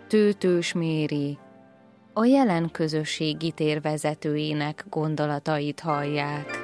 Tőtős Méri, a jelen közösségi tér vezetőjének gondolatait hallják.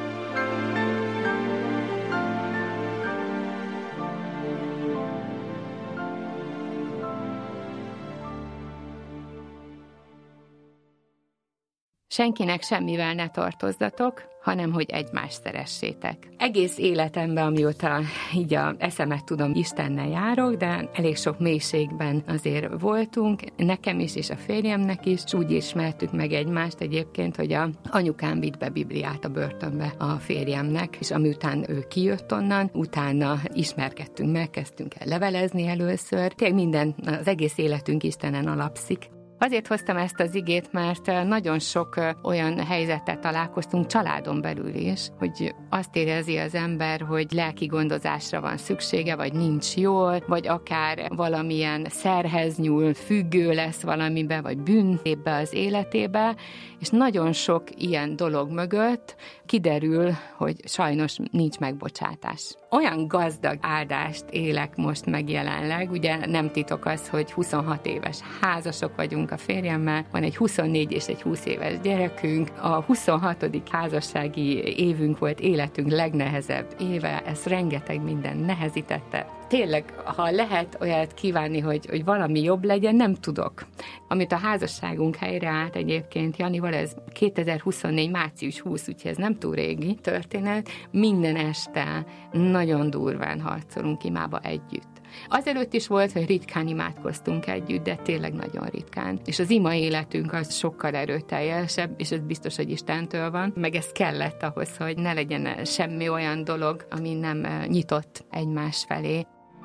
Senkinek semmivel ne tartozzatok, hanem hogy egymást szeressétek. Egész életemben, amióta így a eszemet tudom, Istennel járok, de elég sok mélységben azért voltunk, nekem is és a férjemnek is, és úgy ismertük meg egymást egyébként, hogy a anyukám vitt be Bibliát a börtönbe a férjemnek, és amiután ő kijött onnan, utána ismerkedtünk meg, kezdtünk el levelezni először. Tényleg minden, az egész életünk Istenen alapszik. Azért hoztam ezt az igét, mert nagyon sok olyan helyzettel találkoztunk családon belül is, hogy azt érezi az ember, hogy lelki gondozásra van szüksége, vagy nincs jól, vagy akár valamilyen szerhez nyúl, függő lesz valamibe, vagy bűn lép be az életébe, és nagyon sok ilyen dolog mögött kiderül, hogy sajnos nincs megbocsátás. Olyan gazdag áldást élek most meg jelenleg, ugye nem titok az, hogy 26 éves házasok vagyunk a férjemmel, van egy 24 és egy 20 éves gyerekünk, a 26. házassági évünk volt életünk legnehezebb éve, ez rengeteg minden nehezítette. Tényleg, ha lehet olyat kívánni, hogy valami jobb legyen, nem tudok. Amit a házasságunk helyreállt egyébként Janival, ez 2024. március 20, úgyhogy ez nem túl régi történet, minden este nagyon durván harcolunk imába együtt. Azelőtt is volt, hogy ritkán imádkoztunk együtt, de tényleg nagyon ritkán. És az ima életünk az sokkal erőteljesebb, és ez biztos, hogy Istentől van, meg ez kellett ahhoz, hogy ne legyen semmi olyan dolog, ami nem nyitott egymás felé.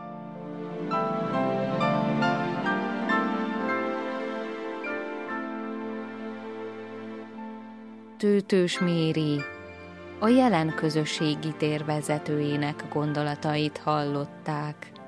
Tőtős Méri, a jelen közösségi tér vezetőjének gondolatait hallották.